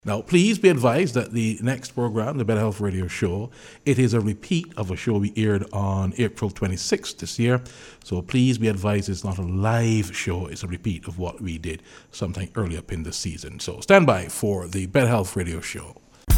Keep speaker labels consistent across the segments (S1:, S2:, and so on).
S1: Now, please be advised that the next program, the Better Health Radio Show, it is a repeat of a show we aired on April 26th this year. So please be advised it's not a live show, it's a repeat of what we did sometime early up in the season. So stand by for the Better Health Radio Show.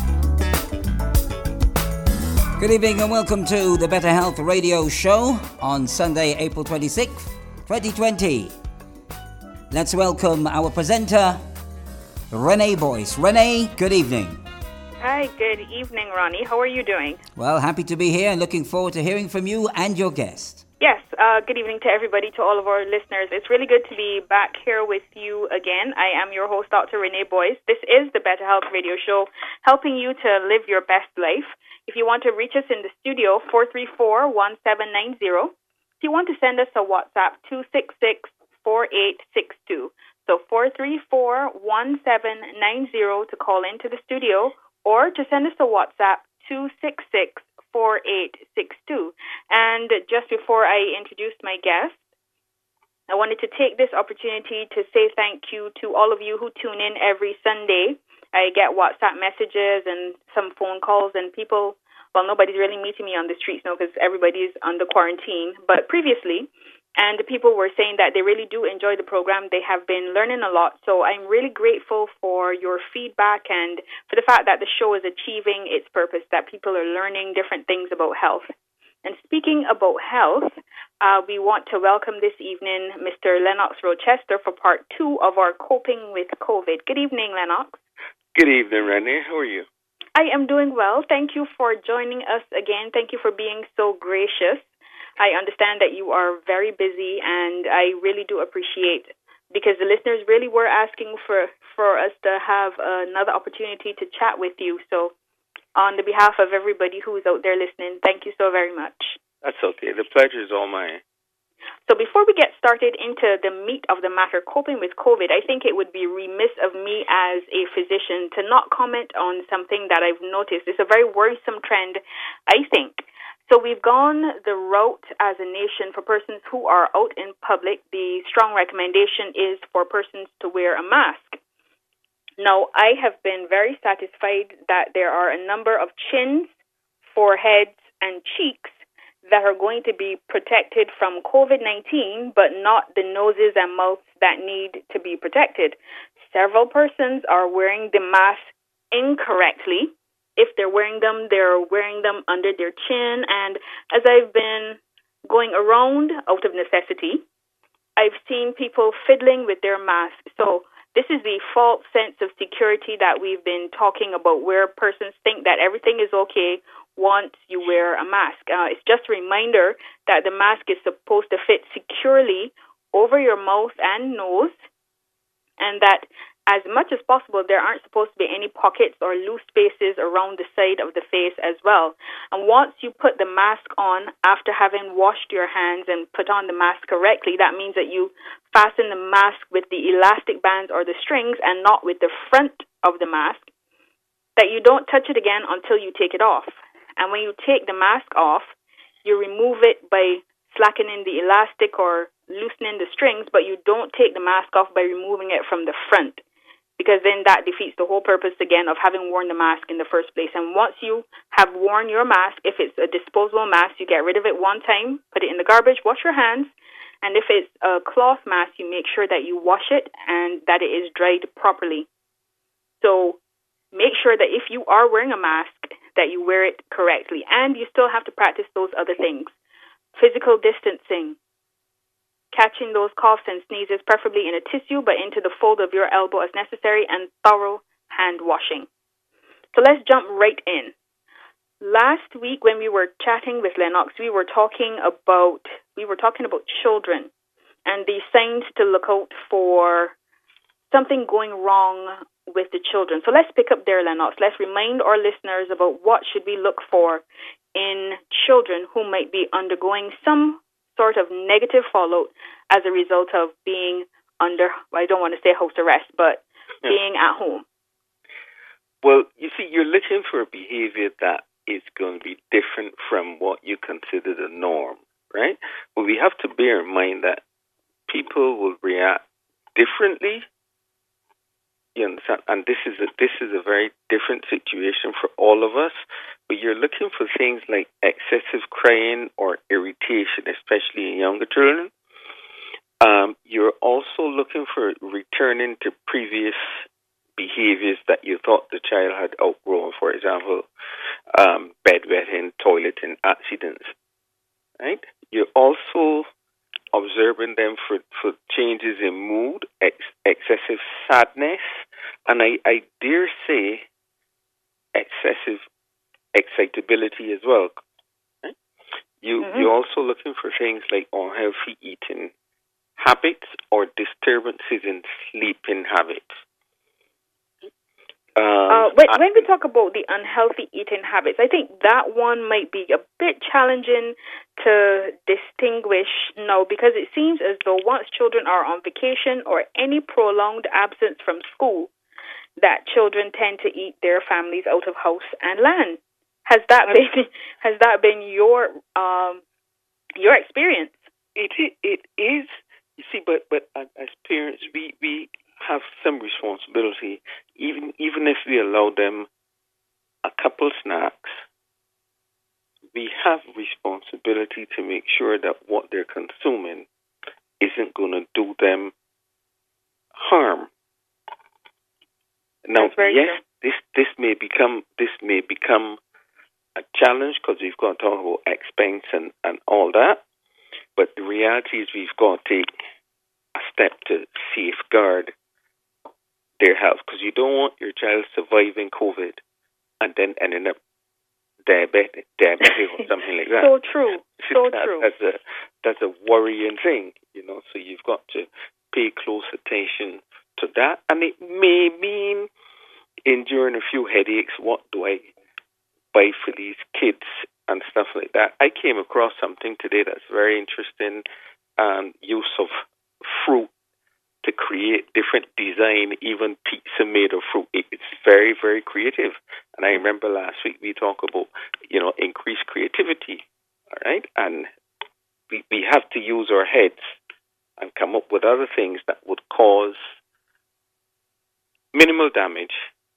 S2: Good evening and welcome to the Better Health Radio Show on Sunday, April 26th, 2020. Let's welcome our presenter, Renee Boyce. Renee, good evening.
S3: Hi, good evening, Ronnie. How are you doing?
S2: Well, happy to be here and looking forward to hearing from you and your guest.
S3: Yes, good evening to everybody, to all of our listeners. It's really good to be back here with you again. I am your host, Dr. Renee Boyce. This is the Better Health Radio Show, helping you to live your best life. If you want to reach us in the studio, 434-1790. If you want to send us a WhatsApp, 266-4862. So 434-1790 to call into the studio, or to send us a WhatsApp, 266-4862. And just before I introduce my guest, I wanted to take this opportunity to say thank you to all of you who tune in every Sunday. I get WhatsApp messages and some phone calls, and people, well, nobody's really meeting me on the streets now because everybody's under quarantine. But previously, and the people were saying that they really do enjoy the program. They have been learning a lot. So I'm really grateful for your feedback and for the fact that the show is achieving its purpose, that people are learning different things about health. And speaking about health, we want to welcome this evening Mr. Lennox Rochester for part 2 of our Coping with COVID. Good evening, Lennox.
S4: Good evening, Renee. How are you?
S3: I am doing well. Thank you for joining us again. Thank you for being so gracious. I understand that you are very busy, and I really do appreciate, because the listeners really were asking for us to have another opportunity to chat with you. So on the behalf of everybody who's out there listening, thank you so very much.
S4: That's okay. The pleasure is all mine.
S3: So before we get started into the meat of the matter, coping with COVID, I think it would be remiss of me as a physician to not comment on something that I've noticed. It's a very worrisome trend, I think. So we've gone the route as a nation for persons who are out in public. The strong recommendation is for persons to wear a mask. Now, I have been very satisfied that there are a number of chins, foreheads, and cheeks that are going to be protected from COVID-19, but not the noses and mouths that need to be protected. Several persons are wearing the mask incorrectly. If they're wearing them under their chin. And as I've been going around out of necessity, I've seen people fiddling with their masks. So this is the false sense of security that we've been talking about, where persons think that everything is okay once you wear a mask. It's just a reminder that the mask is supposed to fit securely over your mouth and nose, and that as much as possible, there aren't supposed to be any pockets or loose spaces around the side of the face as well. And once you put the mask on after having washed your hands and put on the mask correctly, that means that you fasten the mask with the elastic bands or the strings and not with the front of the mask, that you don't touch it again until you take it off. And when you take the mask off, you remove it by slackening the elastic or loosening the strings, but you don't take the mask off by removing it from the front, because then that defeats the whole purpose again of having worn the mask in the first place. And once you have worn your mask, if it's a disposable mask, you get rid of it one time, put it in the garbage, wash your hands. And if it's a cloth mask, you make sure that you wash it and that it is dried properly. So make sure that if you are wearing a mask, that you wear it correctly. And you still have to practice those other things. Physical distancing, catching those coughs and sneezes, preferably in a tissue, but into the fold of your elbow as necessary, and thorough hand washing. So let's jump right in. Last week when we were chatting with Lennox, we were talking about children and the signs to look out for something going wrong with the children. So let's pick up there, Lennox. Let's remind our listeners about what should we look for in children who might be undergoing some sort of negative fallout as a result of being under, I don't want to say house arrest, but being at home.
S4: Well, you see, you're looking for a behavior that is going to be different from what you consider the norm, right? Well, we have to bear in mind that people will react differently You understand? And this is a very different situation for all of us. But you're looking for things like excessive crying or irritation, especially in younger children. You're also looking for returning to previous behaviors that you thought the child had outgrown. For example, bedwetting, toileting, accidents. Right? You're also observing them for changes in mood, excessive sadness, and I dare say excessive excitability as well. Right? You're also looking for things like unhealthy eating habits or disturbances in sleeping habits.
S3: When we talk about the unhealthy eating habits, I think that one might be a bit challenging to distinguish now, because it seems as though once children are on vacation or any prolonged absence from school, that children tend to eat their families out of house and land. Has that been your experience?
S4: It is. You see, but as parents, we have some responsibility, even if we allow them a couple snacks. We have responsibility to make sure that what they're consuming isn't going to do them harm. Now, yes, this may become a challenge because we've got to talk about expense and all that. But the reality is we've got to take a step to safeguard their health, because you don't want your child surviving COVID and then ending up diabetic or something like that.
S3: So true. True.
S4: That's a worrying thing, So you've got to pay close attention to that, and it may mean enduring a few headaches. What do I buy for these kids and stuff like that? I came across something today that's very interesting. Use of fruit to create different design, even pizza made of fruit. It's very, very creative. And I remember last week we talked about, increased creativity, all right? And we have to use our heads and come up with other things that would cause minimal damage,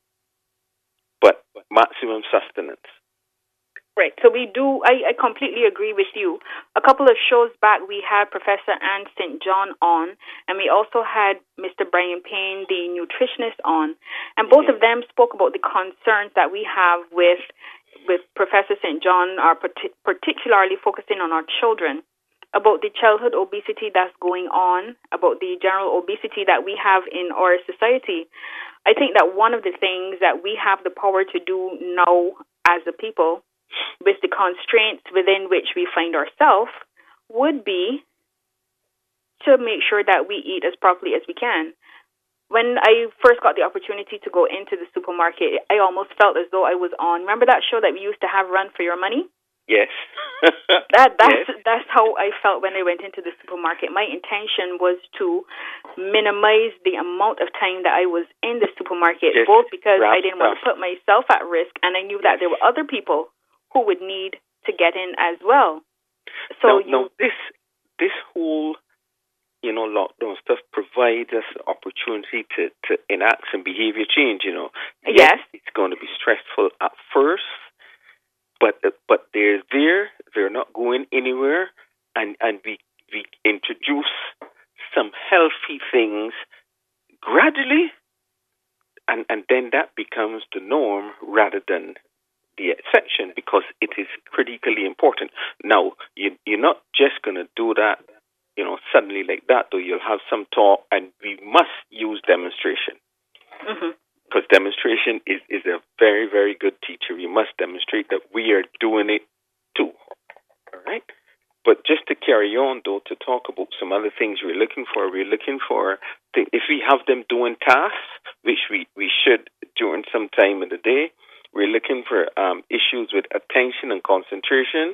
S4: but maximum sustenance.
S3: Right. So we do, I completely agree with you. A couple of shows back, we had Professor Anne St. John on, and we also had Mr. Brian Payne, the nutritionist, on. And both of them spoke about the concerns that we have with Professor St. John, particularly focusing on our children, about the childhood obesity that's going on, about the general obesity that we have in our society. I think that one of the things that we have the power to do now as a people, with the constraints within which we find ourselves, would be to make sure that we eat as properly as we can. When I first got the opportunity to go into the supermarket, I almost felt as though I was on. Remember that show that we used to have, Run for Your Money?
S4: Yes.
S3: That's how I felt when I went into the supermarket. My intention was to minimize the amount of time that I was in the supermarket, both because I didn't want to put myself at risk, and I knew that there were other people who would need to get in as well. So
S4: this whole lockdown stuff provides us the opportunity to enact some behavior change.
S3: Yes,
S4: it's going to be stressful at first, but they're not going anywhere, and we introduce some healthy things gradually, and then that becomes the norm rather than the exception, because it is critically important. Now, you're not just going to do that, suddenly like that, though. You'll have some talk, and we must use demonstration. Because demonstration is a very, very good teacher. We must demonstrate that we are doing it too. All right? But just to carry on, though, to talk about some other things we're looking for if we have them doing tasks, which we should during some time in the day, we're looking for issues with attention and concentration.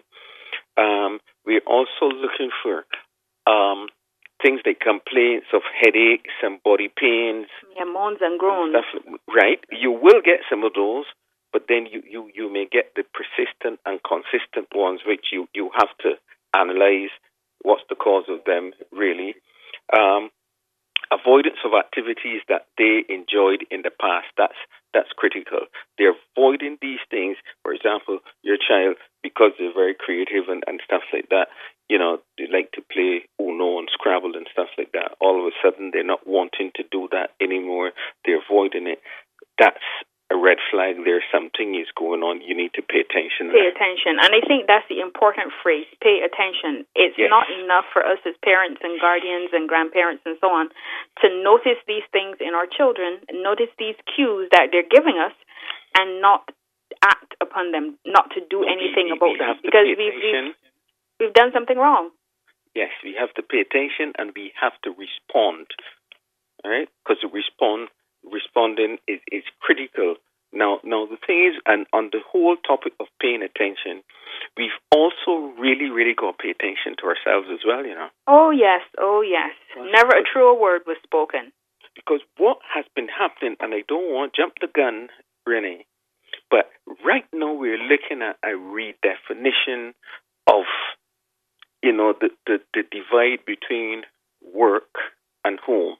S4: We're also looking for things like complaints of headaches and body pains.
S3: Yeah, moans and groans.
S4: Right. You will get some of those, but then you may get the persistent and consistent ones, which you have to analyze what's the cause of them, really. avoidance of activities that they enjoyed in the past. That's critical. They're avoiding these things. For example, your child, because they're very creative and stuff like that, they like to play Uno and Scrabble and stuff like that. All of a sudden, they're not wanting to do that anymore. They're avoiding it. That's a red flag. There's something is going on. You need to pay attention.
S3: Pay attention. And I think that's the important phrase, pay attention. It's not enough for us as parents and guardians and grandparents and so on to notice these things in our children, notice these cues that they're giving us, and not act upon them, not to do anything about it. Because we've done something wrong.
S4: Yes, we have to pay attention and we have to respond. All right? Because responding is critical. Now the thing is, and on the whole topic of paying attention, we've also really, really got to pay attention to ourselves as well,
S3: Oh, yes. Never a truer word was spoken.
S4: Because what has been happening, and I don't want to jump the gun, Renee, but right now we're looking at a redefinition of, the divide between work and home.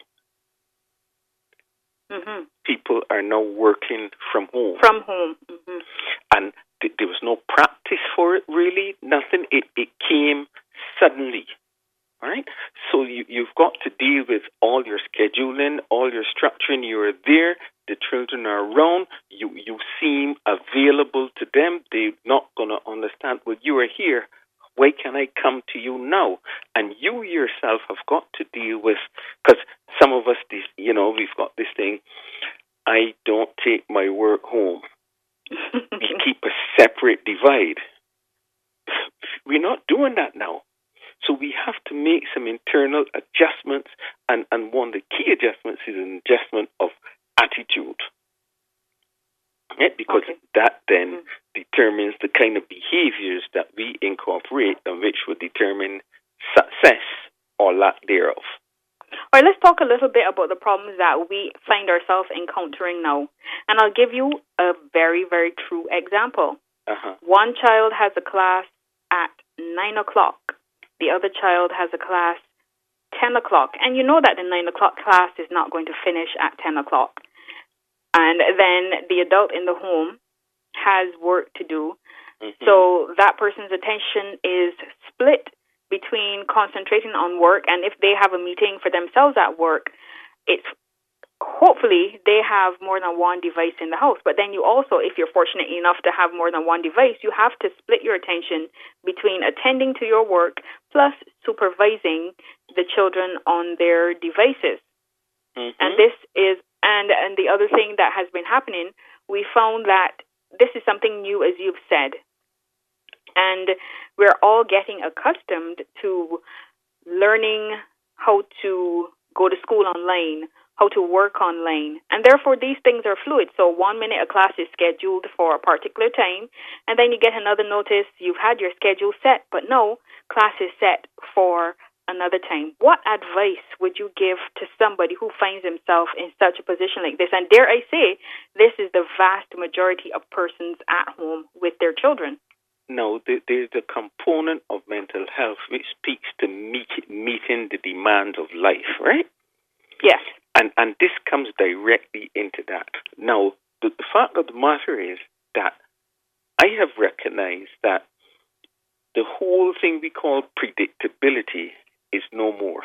S3: Mm-hmm.
S4: People are now working from home.
S3: Mm-hmm.
S4: And there was no practice for it, really. Nothing. It came suddenly. All right? So you've got to deal with all your scheduling, all your structuring. You're there. The children are around. You seem available to them. They're not going to understand, well, you are here. Why can I come to you now? And you yourself have got to deal with, because some of us, we've got this thing, I don't take my work home. We keep a separate divide. We're not doing that now. So we have to make some internal adjustments, and one of the key adjustments is an adjustment of attitude. Yeah, because that then determines the kind of behaviors that we incorporate and which will determine success or lack thereof.
S3: All right, let's talk a little bit about the problems that we find ourselves encountering now. And I'll give you a very, very true example.
S4: Uh-huh.
S3: One child has a class at 9 o'clock. The other child has a class 10 o'clock. And you know that the 9 o'clock class is not going to finish at 10 o'clock. And then the adult in the home has work to do. Mm-hmm. So that person's attention is split between concentrating on work, and if they have a meeting for themselves at work, it's hopefully they have more than one device in the house. But then you also, if you're fortunate enough to have more than one device, you have to split your attention between attending to your work plus supervising the children on their devices.
S4: Mm-hmm.
S3: And this is and the other thing that has been happening, we found that this is something new, as you've said. And we're all getting accustomed to learning how to go to school online, how to work online. And therefore, these things are fluid. So 1 minute a class is scheduled for a particular time, and then you get another notice, you've had your schedule set, but no, class is set for another time. What advice would you give to somebody who finds himself in such a position like this? And dare I say, this is the vast majority of persons at home with their children.
S4: No, there's a component of mental health which speaks to meeting the demands of life, right?
S3: Yes.
S4: And this comes directly into that. Now, the fact of the matter is that I have recognized that the whole thing we call predictability is no more.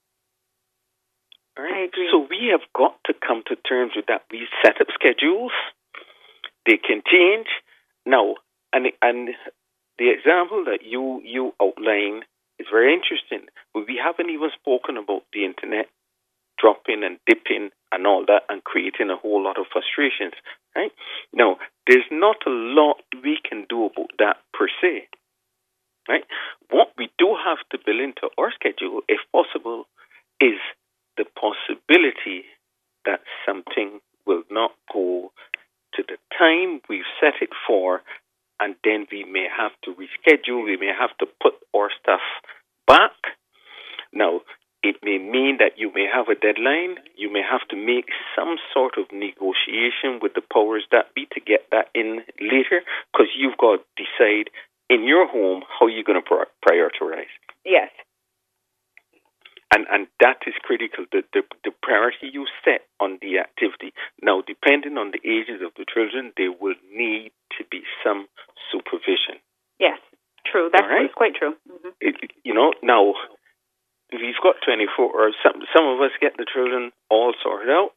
S4: All right?
S3: I agree.
S4: So we have got to come to terms with that. We set up schedules. They can change. Now, and the example that you outline is very interesting. But we haven't even spoken about the internet dropping and dipping and all that and creating a whole lot of frustrations. Right? Now, there's not a lot we can do about that per se. Right? What we do have to build into our schedule, if possible, is the possibility that something will not go to the time we've set it for, and then we may have to reschedule, we may have to put our stuff back. Now, it may mean that you may have a deadline, you may have to make some sort of negotiation with the powers that be to get that in later, because you've got to decide in your home how you're going to prioritize.
S3: Yes.
S4: And that is critical, the priority you set on the activity. Now, depending on the ages of the children, there will need to be some supervision.
S3: Yes, true. That's
S4: right?
S3: quite true. Mm-hmm.
S4: Now, we've got 24, or some of us get the children all sorted out,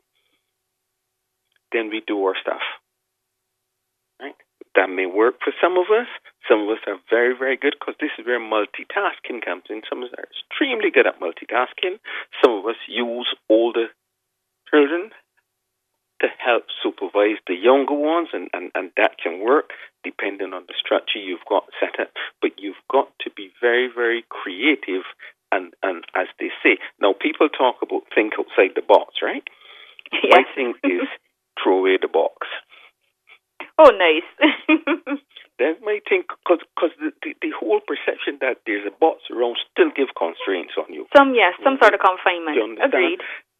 S4: then we do our stuff. Right? That may work for some of us. Some of us are very, very good, because this is where multitasking comes in. Some of us are extremely good at multitasking. Some of us use older children to help supervise the younger ones, and that can work depending on the structure you've got set up. But you've got to be very, very creative, and as they say. Now, people talk about think outside the box, right?
S3: Yes.
S4: My thing is throw away the box.
S3: Oh, nice.
S4: That's my thing, because the whole perception that there's a box around still give constraints on you.
S3: Some sort of confinement.
S4: You understand?
S3: Agreed.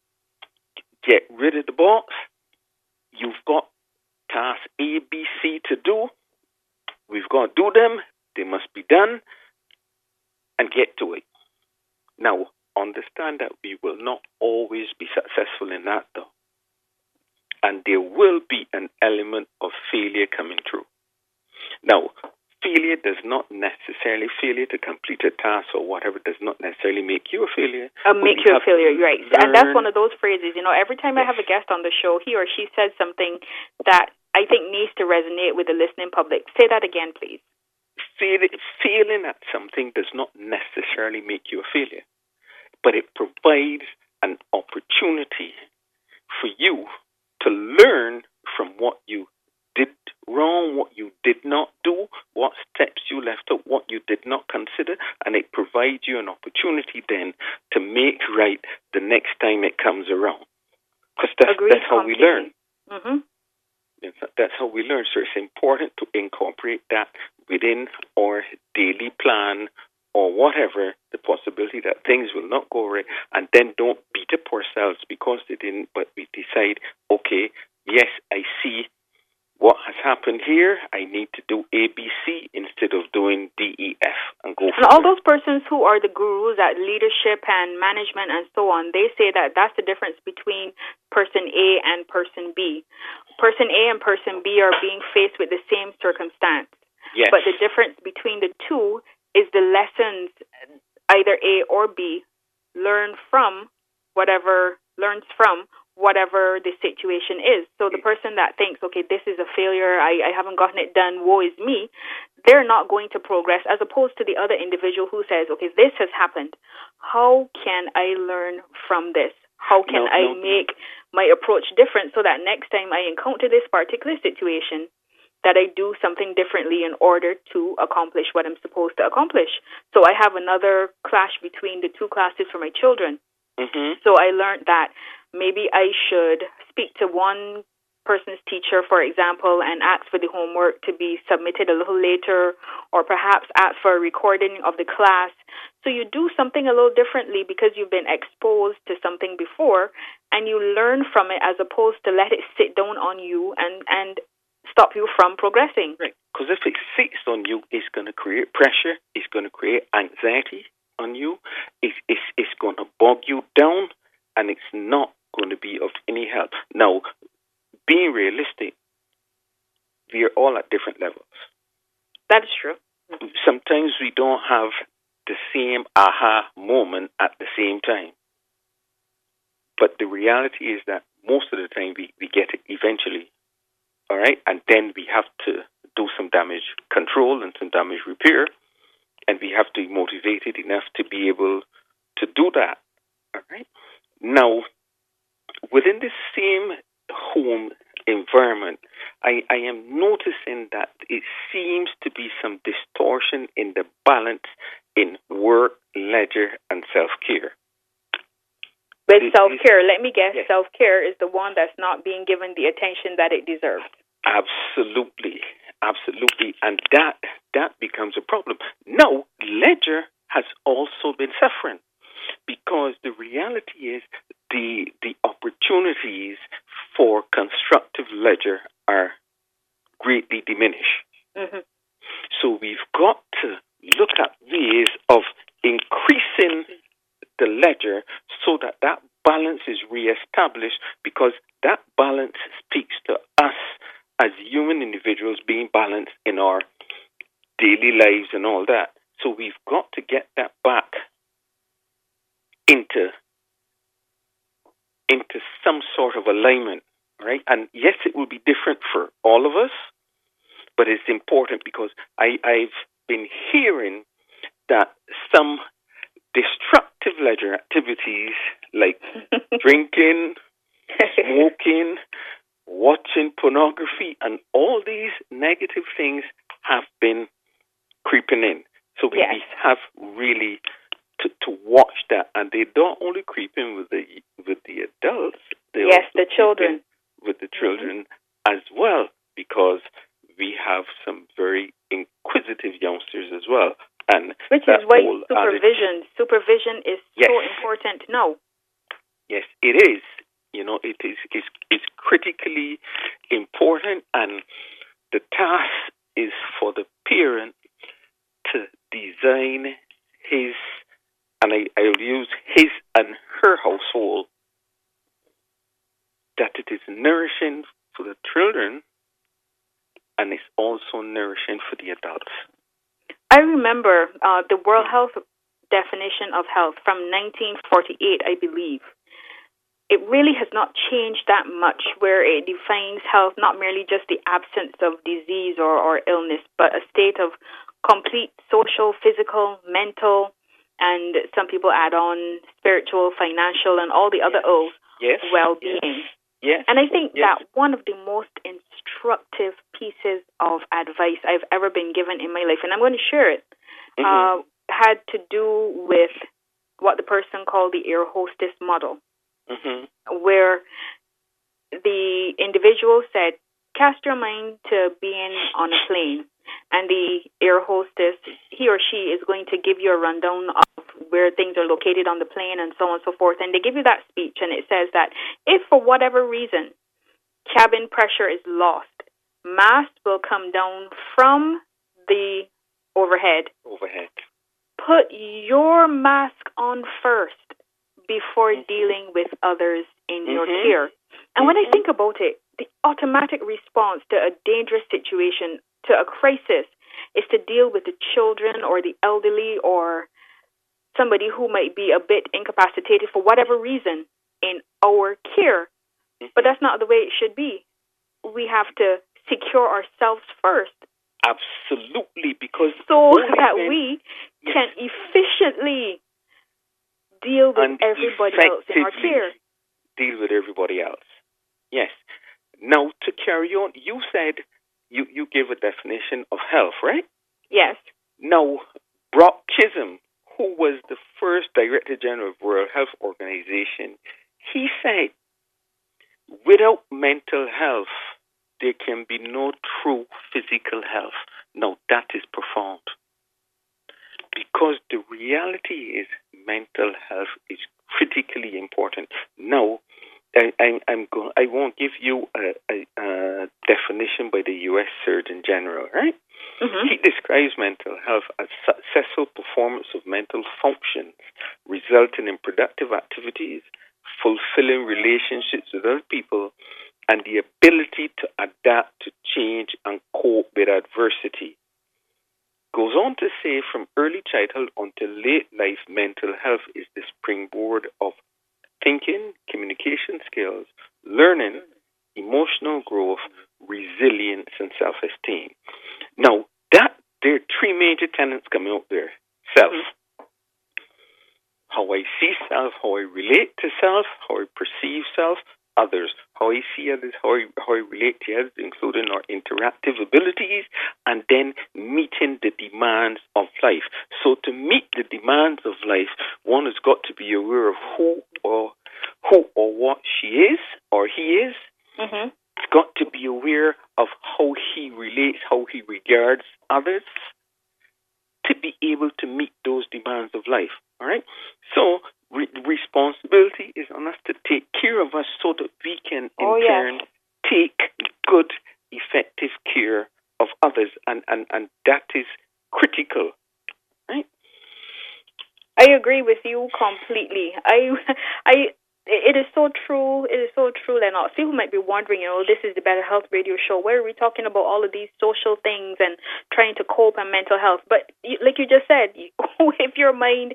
S4: Get rid of the box. You've got tasks A, B, C to do. We've got to do them. They must be done. And get to it. Now, understand that we will not always be successful in that, though. And there will be an element of failure coming through. Now, failure does not necessarily, failure to complete a task or whatever does not necessarily make you a failure.
S3: Make you a failure, right. And that's one of those phrases, every time I have a guest on the show, he or she says something that I think needs to resonate with the listening public. Say that again, please.
S4: Failing at something does not necessarily make you a failure, but it provides an opportunity for you to learn from what you did wrong, what you did not do, what steps you left out, what you did not consider, and it provides you an opportunity then to make right the next time it comes around. Because that's how we learn.
S3: Mm-hmm.
S4: That's how we learn. So it's important to incorporate that within our daily plan or whatever, the possibility that things will not go right, and then don't beat up ourselves because they didn't, but we decide, okay, yes, I see what has happened here. I need to do A, B, C instead of doing D, E, F, and go.
S3: And all those persons who are the gurus at leadership and management and so on, they say that that's the difference between person A and person B. Person A and person B are being faced with the same circumstance.
S4: Yes.
S3: But the difference between the two is the lessons either A or B learns from whatever the situation is. So the person that thinks, okay, this is a failure, I haven't gotten it done, woe is me, they're not going to progress, as opposed to the other individual who says, okay, this has happened. How can I learn from this? How can I make my approach different so that next time I encounter this particular situation, that I do something differently in order to accomplish what I'm supposed to accomplish? So I have another clash between the two classes for my children.
S4: Mm-hmm.
S3: So I learned that maybe I should speak to one person's teacher, for example, and ask for the homework to be submitted a little later, or perhaps ask for a recording of the class. So you do something a little differently because you've been exposed to something before, and you learn from it, as opposed to let it sit down on you and stop you from progressing.
S4: Right. Because if it sits on you, it's going to create pressure, it's going to create anxiety on you, it's going to bog you down, and it's not going to be of any help. Now, being realistic, we are all at different levels.
S3: That is true.
S4: Sometimes we don't have the same aha moment at the same time. But the reality is that most of the time we get it eventually. All right? And then we have to do some damage control and some damage repair. And we have to be motivated enough to be able to do that. All right? Now, within the same home environment, I am noticing that it seems to be some distortion in the balance in work, leisure, and self-care.
S3: With self-care, let me guess,
S4: yes.
S3: Self-care is the one that's not being given the attention that it deserves.
S4: Absolutely. And that becomes a problem. Now, leisure has also been suffering, because the reality is the opportunities for constructive leisure are greatly diminished.
S3: Mm-hmm.
S4: So we've got to look at ways of increasing the ledger so that that balance is reestablished, because that balance speaks to us as human individuals being balanced in our daily lives and all that. So we've got to get that back into some sort of alignment, right? And yes, it will be different for all of us, but it's important because I've been hearing that some destructive leisure activities like drinking, smoking, watching pornography, and all these negative things have been creeping in. So we have really to watch that, and they don't only creep in with the adults. They also
S3: the children,
S4: with the children as well, because we have some very inquisitive youngsters as well, and
S3: which is why supervision is so important now.
S4: Yes, it is. You know, it's critically important, and the task is for the parent to design his, and I'll use his and her household, that it is nourishing for the children and it's also nourishing for the adults.
S3: I remember the World Health definition of health from 1948, I believe. It really has not changed that much, where it defines health not merely just the absence of disease or illness, but a state of complete social, physical, mental, and some people add on spiritual, financial, and all the other O's, well-being.
S4: Yes.
S3: And I think that one of the most instructive pieces of advice I've ever been given in my life, and I'm going to share it, had to do with what the person called the air hostess model, where the individual said, cast your mind to being on a plane, and the air hostess, he or she, is going to give you a rundown of where things are located on the plane and so on and so forth. And they give you that speech, and it says that if for whatever reason cabin pressure is lost, mast will come down from the overhead. Put your mask on first before dealing with others in your care. And when I think about it, the automatic response to a dangerous situation, to a crisis, is to deal with the children or the elderly or somebody who might be a bit incapacitated for whatever reason in our care. But that's not the way it should be. We have to secure ourselves first.
S4: Absolutely, because
S3: so that we can efficiently deal with everybody else in our care.
S4: Deal with everybody else. Yes. Now, to carry on, you said you gave a definition of health, right?
S3: Yes.
S4: Now, Brock Chisholm, who was the first Director General of World Health Organization, he said, without mental health, there can be no true physical health. Now, that is profound. Because the reality is mental health is critically important. Now, I won't give you a definition by the U.S. Surgeon General, right? He describes mental health as successful performance of mental functions resulting in productive activities, fulfilling relationships with other people, and the ability to adapt to change and cope with adversity. Goes on to say, from early childhood until late life, mental health is the springboard of thinking, communication skills, learning, emotional growth, resilience, and self-esteem. Now, there are three major tenets coming up there. Self. How I see self, how I relate to self, how I perceive self. Others, how I see others, how I relate to others, including our interactive abilities, and then meeting the demands of life. So to meet the demands of life, one has got to be aware of who or what she is or he is. It's got to be aware of how he relates, how he regards others, to be able to meet those demands of life. All right? So responsibility is on us to take care of us so that we can, in turn, take good, effective care of others. And that is critical. Right?
S3: I agree with you completely. It is so true. It is so true, Lennox. People might be wondering, this is the Better Health Radio Show. Where are we talking about all of these social things and trying to cope and mental health? But like you just said, if your mind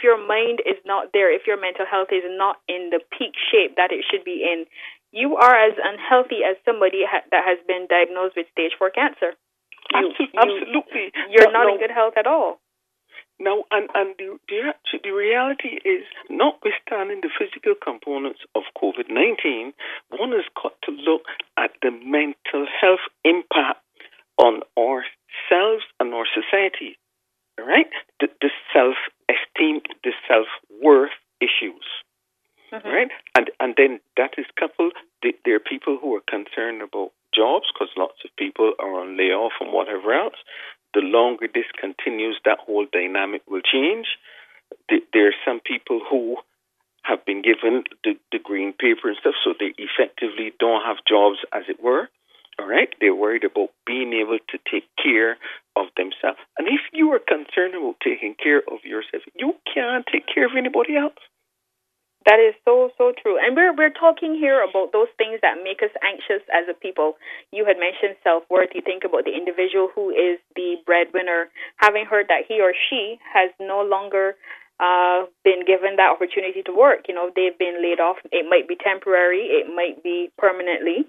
S3: is not there, if your mental health is not in the peak shape that it should be in, you are as unhealthy as somebody that has been diagnosed with stage 4 cancer.
S4: Absolutely.
S3: You're not in good health at all.
S4: Now, and the reality is, notwithstanding the physical components of COVID-19, one has got to look at the mental health impact on ourselves and our society, right? The self-esteem, the self-worth issues, right? And then that is coupled, there are people who are concerned about jobs because lots of people are on layoff and whatever else. The longer this continues, that whole dynamic will change. There are some people who have been given the green paper and stuff, so they effectively don't have jobs, as it were. All right? They're worried about being able to take care of themselves. And if you are concerned about taking care of yourself, you can't take care of anybody else.
S3: That is so, so true. And we're talking here about those things that make us anxious as a people. You had mentioned self-worth. You think about the individual who is the breadwinner, having heard that he or she has no longer been given that opportunity to work. They've been laid off. It might be temporary. It might be permanently.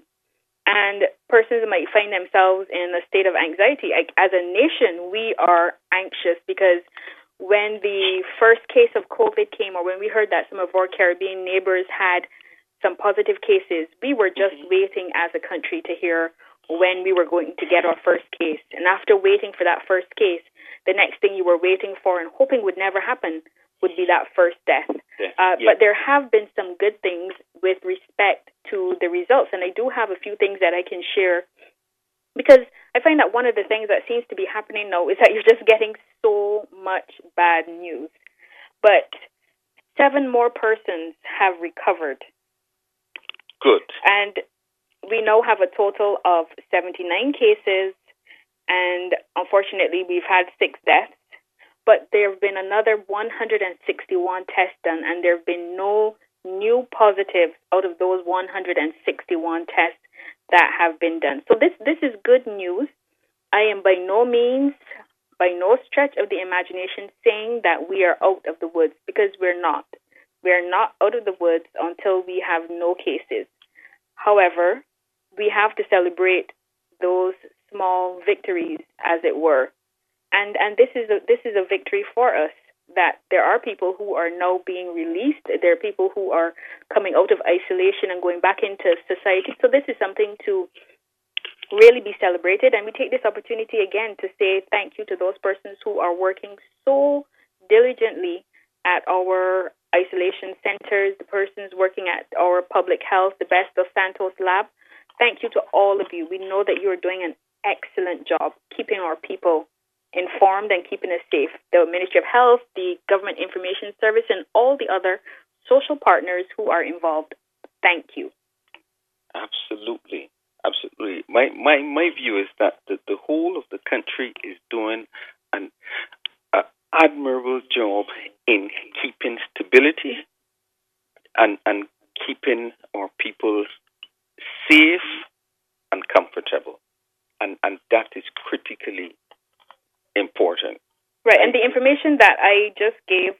S3: And persons might find themselves in a state of anxiety. As a nation, we are anxious because when the first case of COVID came, or when we heard that some of our Caribbean neighbors had some positive cases, we were just waiting as a country to hear when we were going to get our first case. And after waiting for that first case, the next thing you were waiting for and hoping would never happen would be that first death. But there have been some good things with respect to the results, and I do have a few things that I can share, because I find that one of the things that seems to be happening now is that you're just getting so much bad news. But 7 more persons have recovered.
S4: Good.
S3: And we now have a total of 79 cases, and unfortunately we've had 6 deaths. But there have been another 161 tests done, and there have been no new positives out of those 161 tests that have been done. So this is good news. I am by no means, by no stretch of the imagination, saying that we are out of the woods, because we're not. We're not out of the woods until we have no cases. However, we have to celebrate those small victories, as it were. And this is a victory for us, that there are people who are now being released. There are people who are coming out of isolation and going back into society. So this is something to really be celebrated. And we take this opportunity again to say thank you to those persons who are working so diligently at our isolation centers, the persons working at our public health, the Best of Santos Lab. Thank you to all of you. We know that you are doing an excellent job keeping our people informed and keeping us safe. The Ministry of Health, the Government Information Service, and all the other social partners who are involved. Thank you.
S4: Absolutely. Absolutely. My view is that the whole of the country is doing an admirable job in keeping stability and keeping our people safe and comfortable. And that is critically important.
S3: Right, and the information that I just gave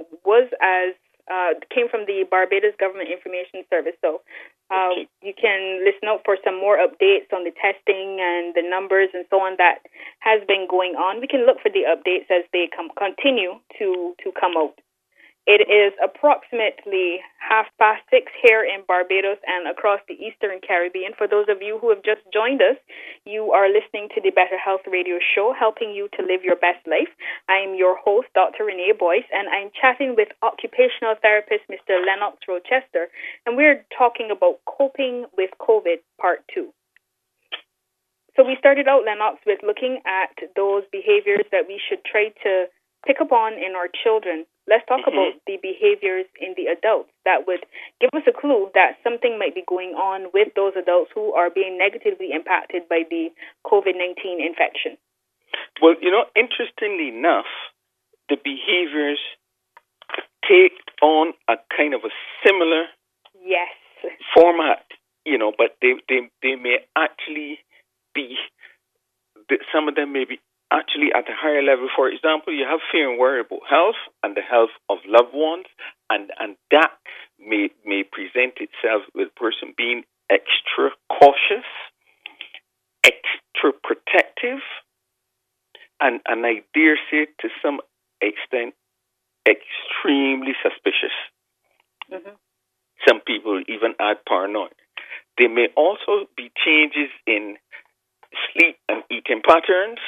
S3: came from the Barbados Government Information Service. So you can listen out for some more updates on the testing and the numbers and so on that has been going on. We can look for the updates as they continue to come out. It is approximately 6:30 here in Barbados and across the Eastern Caribbean. For those of you who have just joined us, you are listening to the Better Health Radio Show, helping you to live your best life. I am your host, Dr. Renee Boyce, and I'm chatting with occupational therapist Mr. Lennox Rochester, and we're talking about coping with COVID, Part 2. So we started out, Lennox, with looking at those behaviors that we should try to pick up on in our children. Let's talk about the behaviors in the adults that would give us a clue that something might be going on with those adults who are being negatively impacted by the COVID-19 infection.
S4: Well, interestingly enough, the behaviors they may actually be, some of them may be actually at a higher level. For example, you have fear and worry about health and the health of loved ones, and that may present itself with a person being extra cautious, extra protective, and I dare say to some extent extremely suspicious.
S3: Mm-hmm.
S4: Some people even add paranoid. There may also be changes in sleep and eating patterns.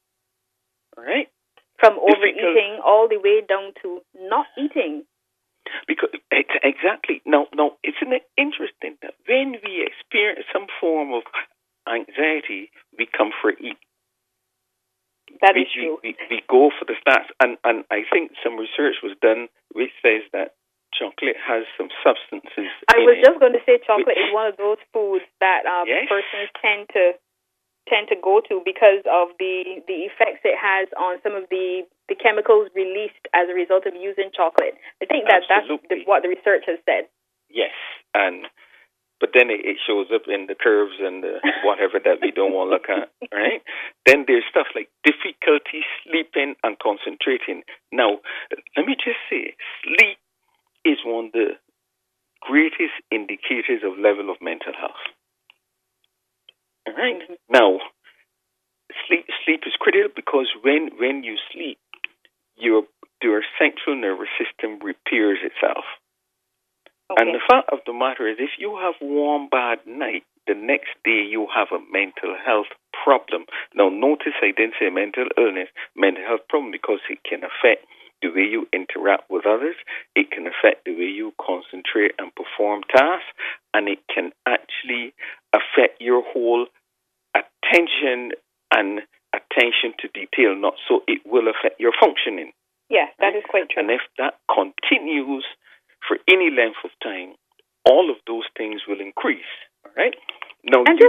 S4: Right?
S3: From overeating all the way down to not eating.
S4: Because exactly. Now, isn't it interesting that when we experience some form of anxiety, we come for eat.
S3: That is true.
S4: We go for the snacks, and I think some research was done which says that chocolate has some substances.
S3: I was just going to say chocolate is one of those foods that
S4: yes.
S3: persons tend to go to because of the effects it has on some of the chemicals released as a result of using chocolate. I think that's what the research has said.
S4: Yes, but then it shows up in the curves and the whatever that we don't want to look at, right? Then there's stuff like difficulty sleeping and concentrating. Now, let me just say, sleep is one of the greatest indicators of level of mental health. All right?
S3: Mm-hmm.
S4: Now, sleep is critical because when you sleep, your central nervous system repairs itself.
S3: Okay.
S4: And the fact of the matter is, if you have one bad night, the next day you have a mental health problem. Now, notice I didn't say mental illness, mental health problem, because it can affect the way you interact with others. It can affect the way you concentrate and perform tasks. And it can actually affect your whole attention and attention to detail. Not so it will affect your functioning.
S3: Yes, that is quite true.
S4: And if that continues for any length of time, all of those things will increase. All right. Now,
S3: and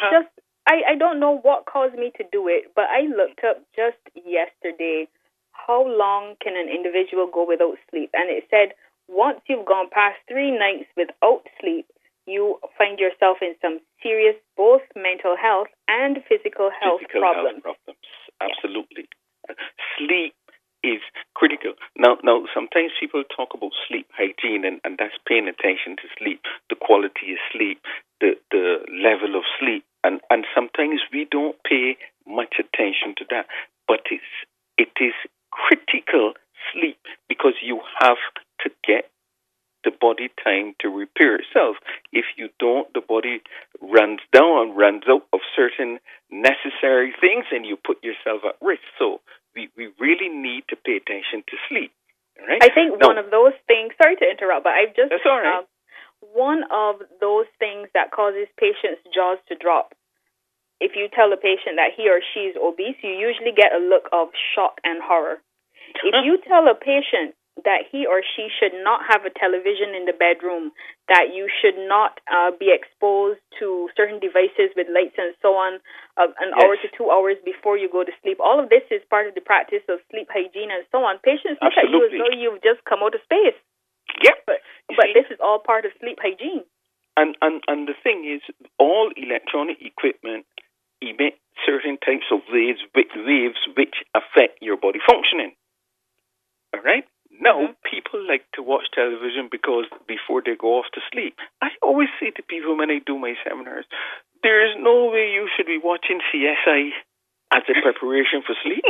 S3: I don't know what caused me to do it, but I looked up just yesterday how long can an individual go without sleep, and it said once you've gone past 3 nights without sleep, you find yourself in some serious both mental health and physical health problems.
S4: Absolutely. Yeah. Sleep is critical. Now, sometimes people talk about sleep hygiene, and that's paying attention to sleep, the quality of sleep, the level of sleep, and sometimes we don't pay much attention to that. But it is critical sleep because you have to get the body time to repair itself. If you don't, the body runs out of certain necessary things, and you put yourself at risk. So we really need to pay attention to sleep. Right?
S3: I think one of those things, sorry to interrupt, but I've just,
S4: that's all right.
S3: One of those things that causes patients' jaws to drop, if you tell a patient that he or she is obese, you usually get a look of shock and horror. If you tell a patient that he or she should not have a television in the bedroom, that you should not be exposed to certain devices with lights and so on an hour to 2 hours before you go to sleep. All of this is part of the practice of sleep hygiene and so on. Patients look at you as though you've just come out of space.
S4: Yeah.
S3: But this is all part of sleep hygiene.
S4: And the thing is, all electronic equipment emit certain types of waves which affect your body functioning. All right? Now, people like to watch television because before they go off to sleep. I always say to people when I do my seminars, there is no way you should be watching CSI as a preparation for sleep.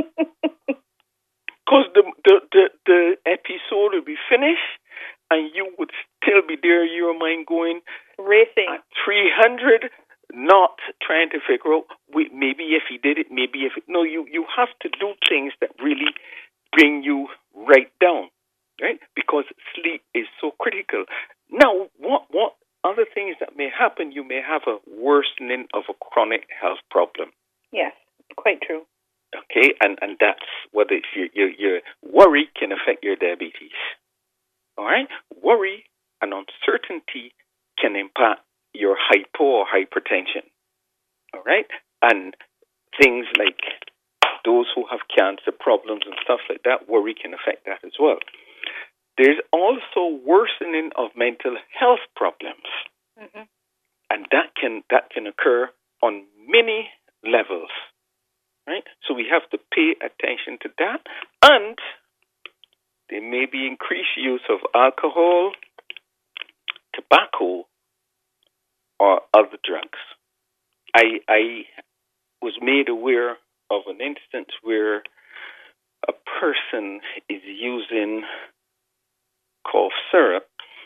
S4: Because the episode will be finished and you would still be there, your mind going
S3: racing
S4: at 300, not trying to figure out maybe if he did it, maybe if it. No, you have to do things that really bring you right down, right? Because sleep is so critical. Now, what other things that may happen? You may have a worsening of a chronic health problem.
S3: Yes, quite true.
S4: Okay, and that's whether your worry can affect your diabetes. All right, worry and uncertainty can impact your hypo or hypertension. All right, and things like those who have cancer problems and stuff like that, worry can affect that as well. There's also worsening of mental health problems. and that can occur on many levels, right? So we have to pay attention to that, and there may be increased use of alcohol, tobacco, or other drugs. I was made aware of an instance where a person is using cough syrup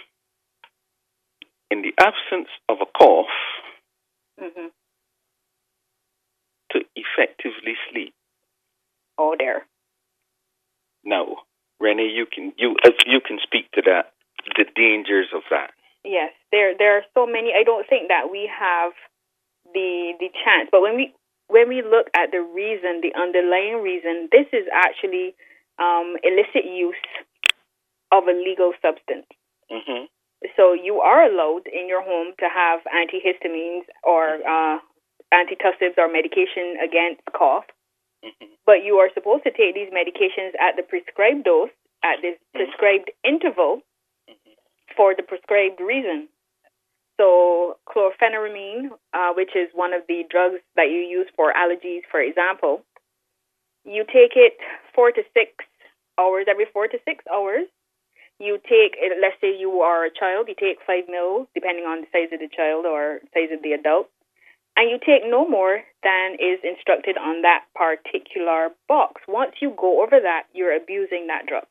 S4: in the absence of a cough to effectively sleep.
S3: Oh, there.
S4: Now, Renee, you can speak to that, the dangers of that.
S3: Yes, there are so many. I don't think that we have the chance. But when we look at the reason, the underlying reason, this is actually illicit use of a legal substance.
S4: Mm-hmm.
S3: So you are allowed in your home to have antihistamines or antitussives or medication against cough, but you are supposed to take these medications at the prescribed dose, at the prescribed interval, for the prescribed reason. So chlorpheniramine, which is one of the drugs that you use for allergies, for example, you take it 4 to 6 hours, every 4 to 6 hours. You take, let's say you are a child, you take 5 mils, depending on the size of the child or size of the adult, and you take no more than is instructed on that particular box. Once you go over that, you're abusing that drug,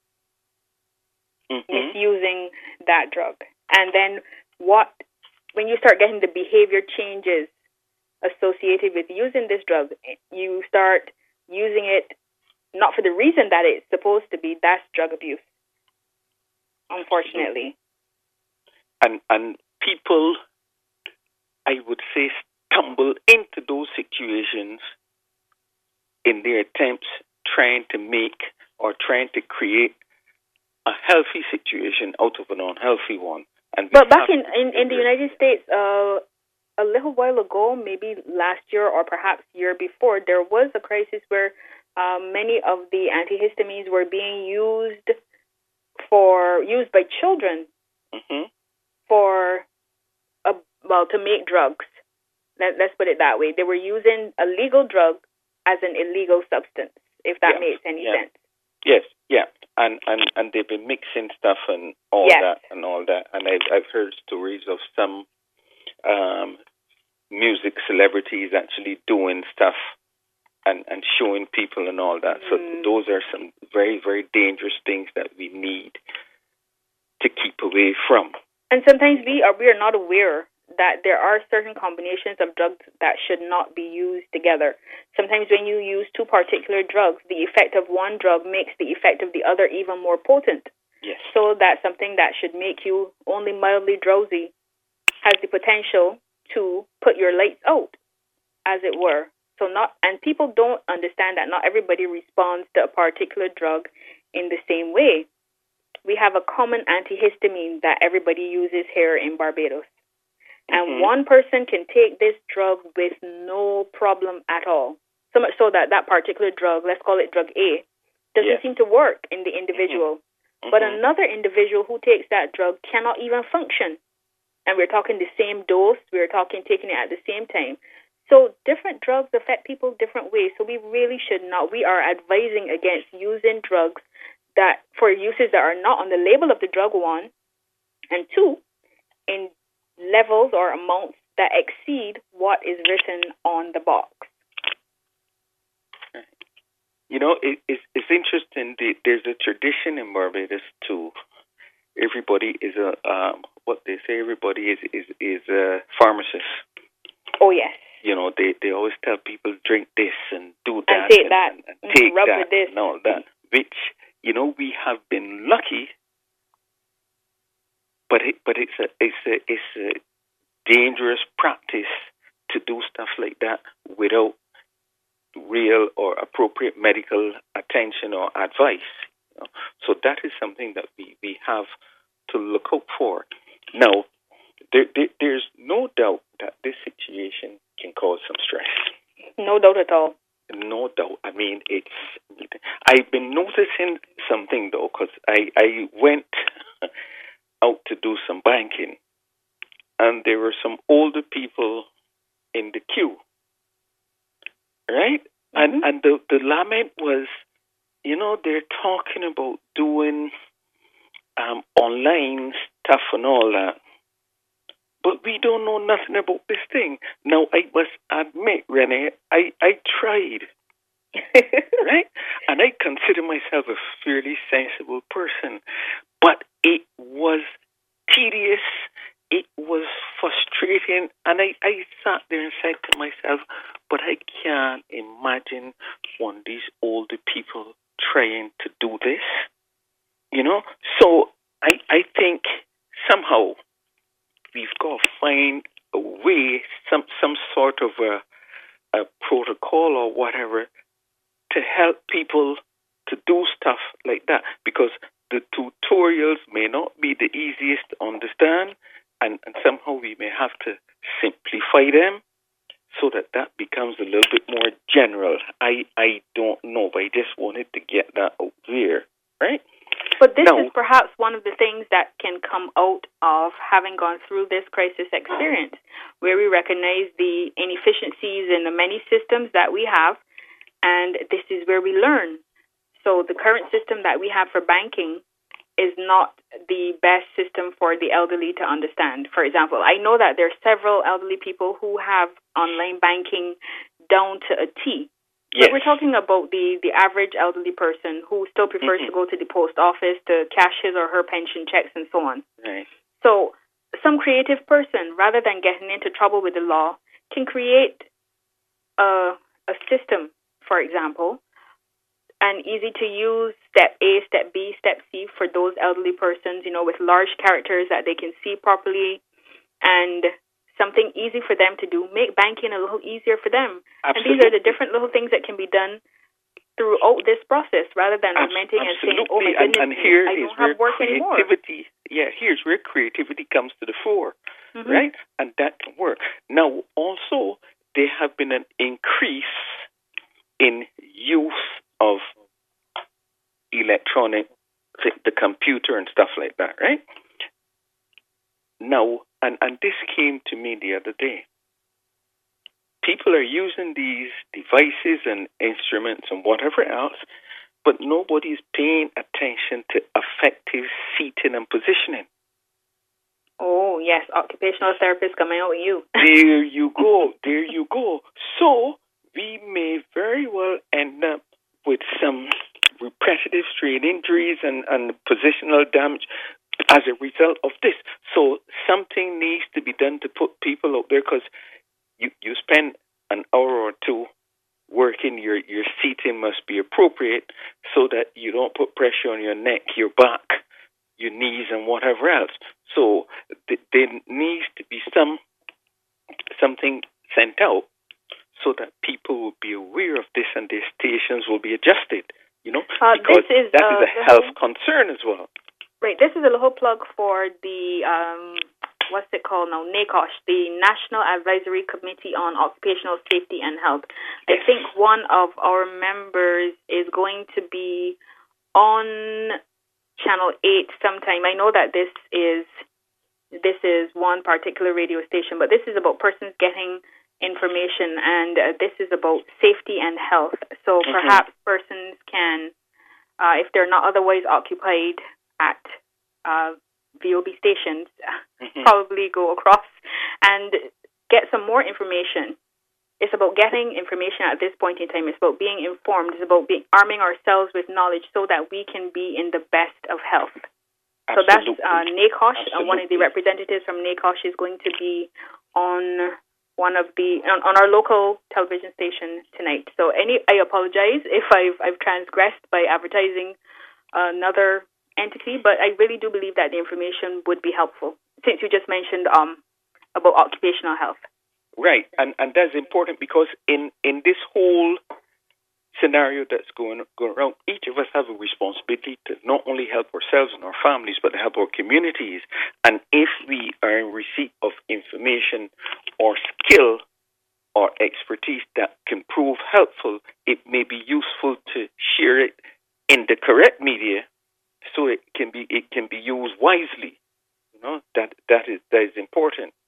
S3: misusing that drug. And then when you start getting the behavior changes associated with using this drug, you start using it not for the reason that it's supposed to be. That's drug abuse, unfortunately.
S4: And people, I would say, stumble into those situations in their attempts trying to create a healthy situation out of an unhealthy one.
S3: But back in the United States, a little while ago, maybe last year or perhaps year before, there was a crisis where many of the antihistamines were being used by children to make drugs. Let's put it that way. They were using a legal drug as an illegal substance, if that makes any sense.
S4: Yes, yeah. And they've been mixing stuff and all that. And I've heard stories of some music celebrities actually doing stuff and showing people and all that. So those are some very, very dangerous things that we need to keep away from.
S3: And sometimes we are not aware that there are certain combinations of drugs that should not be used together. Sometimes when you use two particular drugs, the effect of one drug makes the effect of the other even more potent.
S4: Yes.
S3: So that's something that should make you only mildly drowsy, has the potential to put your lights out, as it were. And people don't understand that not everybody responds to a particular drug in the same way. We have a common antihistamine that everybody uses here in Barbados. And one person can take this drug with no problem at all. So much so that particular drug, let's call it drug A, doesn't seem to work in the individual. But another individual who takes that drug cannot even function. And we're talking the same dose. We're talking taking it at the same time. So different drugs affect people different ways. So we really should not. We are advising against using drugs that for uses that are not on the label of the drug, one, and two, in levels or amounts that exceed what is written on the box.
S4: You know, it's interesting. There's a tradition in Barbados too. Everybody is everybody is a pharmacist.
S3: Oh yes.
S4: You know, they always tell people drink this and do that
S3: and take that
S4: and take
S3: rub
S4: that
S3: with this
S4: and all that. Which, you know, we have been lucky. But it's a dangerous practice to do stuff like that without real or appropriate medical attention or advice. You know? So that is something that we have to look out for. Now, there's no doubt that this situation can cause some stress.
S3: No doubt at all.
S4: No doubt. I mean, I've been noticing something though, because I went out to do some banking, and there were some older people in the queue, right?
S3: Mm-hmm.
S4: And the lament was, they're talking about doing online stuff and all that, but we don't know nothing about this thing. Now, I must admit, Renee, I tried, right? And I consider myself a fairly sensible person, but it was tedious, it was frustrating, and I sat there and said to myself, but I can't imagine one of these older people trying to do this, So I think somehow we've got to find a way, some sort of a protocol or whatever to help people to do stuff like that, because the tutorials may not be the easiest to understand, and somehow we may have to simplify them so that becomes a little bit more general. I don't know, but I just wanted to get that out there, right?
S3: But this is perhaps one of the things that can come out of having gone through this crisis experience, where we recognize the inefficiencies in the many systems that we have, and this is where we learn. So the current system that we have for banking is not the best system for the elderly to understand. For example, I know that there are several elderly people who have online banking down to a T.
S4: Yes.
S3: But we're talking about the average elderly person who still prefers to go to the post office to cash his or her pension checks and so on.
S4: Right.
S3: So some creative person, rather than getting into trouble with the law, can create a system, for example, an easy-to-use step A, step B, step C for those elderly persons, with large characters that they can see properly, and something easy for them to do, make banking a little easier for them.
S4: Absolutely.
S3: And these are the different little things that can be done throughout this process, rather than lamenting and saying, oh my goodness,
S4: and here
S3: I don't have work anymore.
S4: Here's where creativity comes to the fore,
S3: mm-hmm.
S4: right? And that can work. Now, also, there have been an increase in use of electronic, the computer and stuff like that, right? Now, and this came to me the other day. People are using these devices and instruments and whatever else, but nobody's paying attention to effective seating and positioning.
S3: Oh, yes, occupational therapists coming out with you.
S4: There you go. So we may very well end up with some repetitive strain injuries and positional damage as a result of this. So something needs to be done to put people out there, because you spend an hour or two working, your seating must be appropriate so that you don't put pressure on your neck, your back, your knees, and whatever else. So there needs to be something sent out so that people will be aware of this and their stations will be adjusted, because that is a health concern as well.
S3: Right. This is a little plug for the, what's it called now, NACOSH, the National Advisory Committee on Occupational Safety and Health. Yes. I think one of our members is going to be on Channel 8 sometime. I know that this is one particular radio station, but this is about persons getting information, and this is about safety and health. So perhaps persons can, if they're not otherwise occupied at VOB stations, probably go across and get some more information. It's about getting information at this point in time. It's about being informed. It's about arming ourselves with knowledge so that we can be in the best of health.
S4: Absolutely.
S3: So that's NACOSH. One of the representatives from NACOSH is going to be on on our local television station tonight. So I apologize if I've transgressed by advertising another entity, but I really do believe that the information would be helpful, since you just mentioned about occupational health.
S4: Right, and that's important, because in this whole scenario that's going around, each of us have a responsibility to not only help ourselves and our families, but to help our communities. And if we are in receipt of information or skill or expertise that can prove helpful, it may be useful to share it in the correct media, so it can be used wisely. That is important.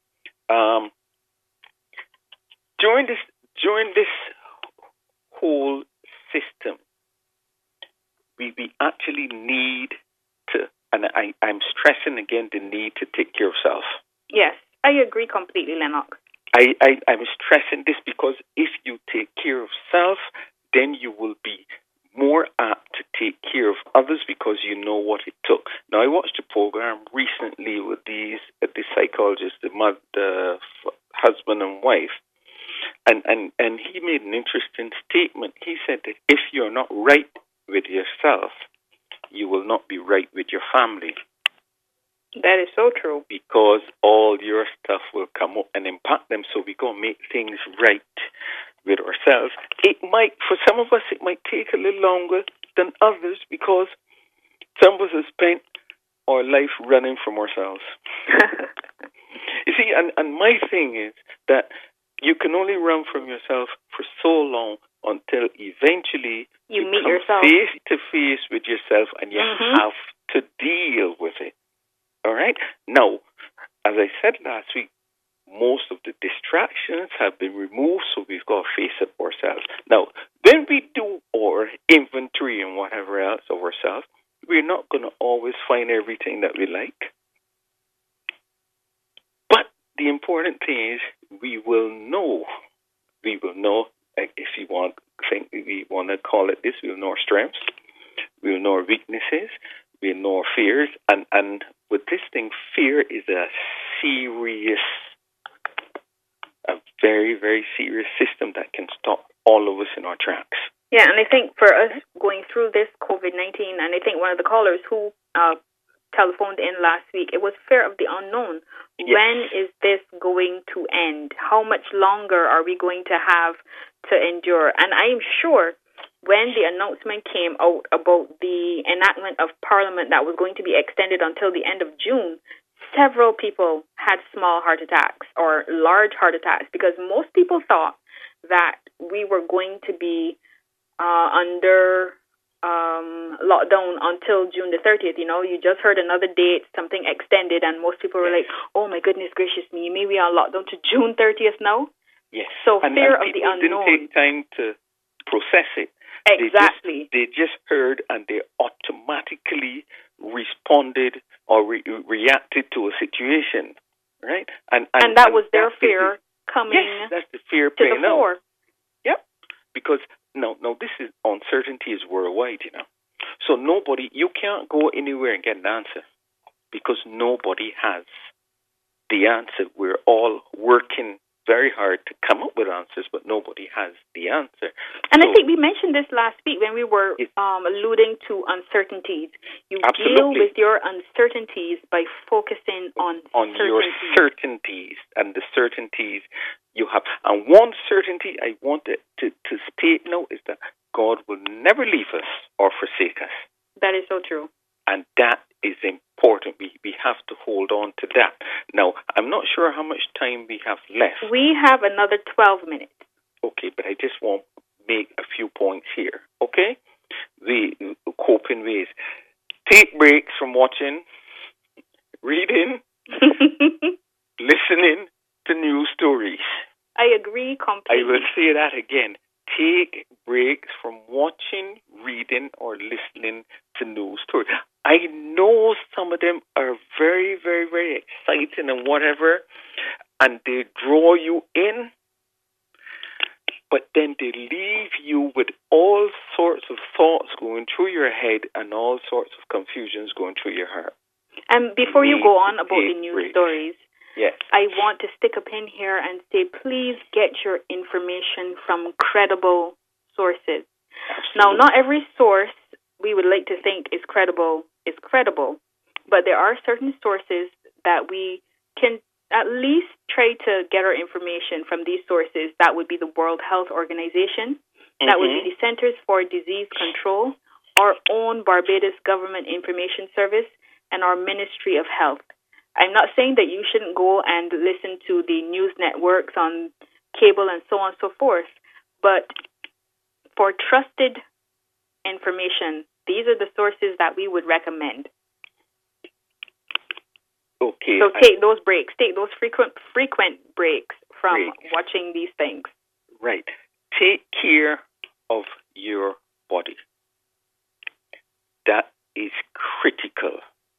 S4: during this whole system, we actually need to, and I'm stressing again the need to take care of self.
S3: Yes, I agree completely, Lennox.
S4: I'm stressing this because if you take care of self, then you will be more apt to take care of others because you know what it took. Now, I watched a program recently with the psychologists, the husband and wife, and he made an interesting statement. He said that if you're not right with yourself, you will not be right with your family.
S3: That is so true.
S4: Because all your stuff will come up and impact them, so we got to make things right with ourselves. It might, for some of us, it might take a little longer than others because some of us have spent our life running from ourselves. You see, and my thing is that you can only run from yourself for so long until eventually
S3: you meet
S4: come
S3: yourself
S4: face to face with yourself and you have to deal with it. All right? Now, as I said last week, most of the distractions have been removed, so we've got to face it ourselves. Now, when we do our inventory and whatever else of ourselves, we're not going to always find everything that we like. But the important thing is we will know, if you want to call it this, we'll know our strengths, we'll know our weaknesses, we'll know our fears, and with this thing, fear is a very, very serious system that can stop all of us in our tracks.
S3: Yeah, and I think for us going through this COVID-19, and I think one of the callers who telephoned in last week, it was fear of the unknown.
S4: Yes.
S3: When is this going to end? How much longer are we going to have to endure? And I am sure when the announcement came out about the enactment of Parliament that was going to be extended until the end of June, several people had small heart attacks or large heart attacks because most people thought that we were going to be under lockdown until June the 30th. You know, you just heard another date, something extended, and most people were like, oh my goodness gracious me, maybe on lockdown to June 30th now?
S4: Yes.
S3: So fear
S4: and
S3: of the unknown.
S4: Didn't take time to process it.
S3: Exactly.
S4: They just heard and they automatically responded or reacted to a situation, right? And
S3: that was their fear coming.
S4: Yes, that's the fear
S3: to the fore.
S4: Yep. Because no, this is uncertainty is worldwide, you know. So you can't go anywhere and get an answer because nobody has the answer. We're all working very hard to come up with answers, but nobody has the answer.
S3: And I think we mentioned this last week when we were alluding to uncertainties. You deal with your uncertainties by focusing on
S4: your certainties and the certainties you have. And one certainty I wanted to state now is that God will never leave us or forsake us.
S3: That is so true.
S4: And that is important. We have to hold on to that. Now, I'm not sure how much time we have left.
S3: We have another 12 minutes.
S4: Okay, but I just want to make a few points here, okay? The coping ways. Take breaks from watching, reading, listening to news stories.
S3: I agree completely.
S4: I will say that again. Take breaks from watching, reading, or listening to news stories. I know some of them are very, very, very exciting and whatever, and they draw you in, but then they leave you with all sorts of thoughts going through your head and all sorts of confusions going through your heart.
S3: And before you go on about the news stories,
S4: yes,
S3: I want to stick a pin here and say, please get your information from credible sources.
S4: Absolutely.
S3: Now, not every source we would like to think is credible, but there are certain sources that we can at least try to get our information from. These sources. That would be the World Health Organization, that would be the Centers for Disease Control, our own Barbados Government Information Service, and our Ministry of Health. I'm not saying that you shouldn't go and listen to the news networks on cable and so on and so forth, but for trusted information, these are the sources that we would recommend.
S4: Okay.
S3: So take those breaks. Take those frequent breaks from watching these things.
S4: Right. Take care of your body. That is critical.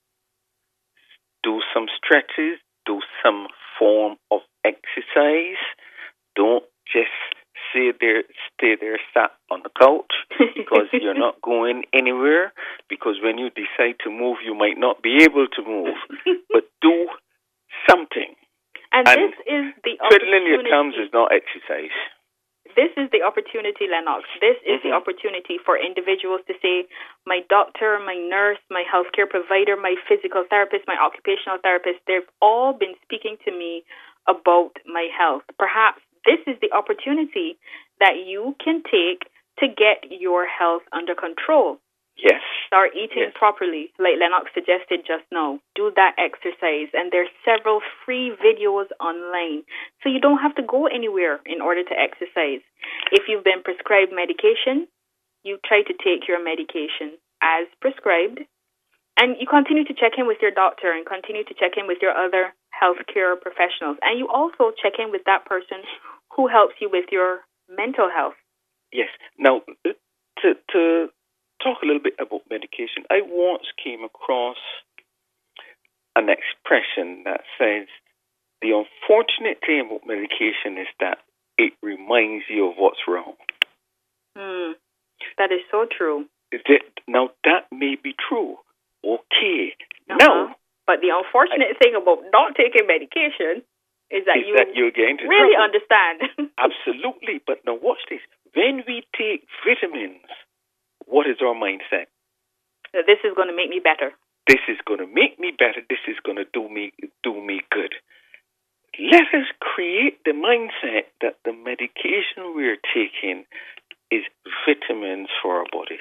S4: Do some stretches. Do some form of exercise. Don't just stay there sat on the couch because you're not going anywhere, because when you decide to move, you might not be able to move. But do something.
S3: And this is the opportunity.
S4: Twiddling your thumbs is not exercise.
S3: This is the opportunity, Lennox. This is the opportunity for individuals to say, my doctor, my nurse, my healthcare provider, my physical therapist, my occupational therapist, they've all been speaking to me about my health. Perhaps this is the opportunity that you can take to get your health under control.
S4: Yes.
S3: Start eating properly, like Lennox suggested just now. Do that exercise. And there's several free videos online. So you don't have to go anywhere in order to exercise. If you've been prescribed medication, you try to take your medication as prescribed. And you continue to check in with your doctor and continue to check in with your other healthcare professionals. And you also check in with that person who helps you with your mental health.
S4: Yes. Now, to talk a little bit about medication, I once came across an expression that says the unfortunate thing about medication is that it reminds you of what's wrong.
S3: That is so true.
S4: Now, that may be true. Okay. Now,
S3: but the unfortunate thing about not taking medication is that
S4: you're getting to
S3: really
S4: trouble.
S3: Understand.
S4: Absolutely. But now watch this. When we take vitamins, what is our mindset?
S3: This is going to make me better.
S4: This is going to make me better. This is going to do me good. Let us create the mindset that the medication we're taking is vitamins for our body.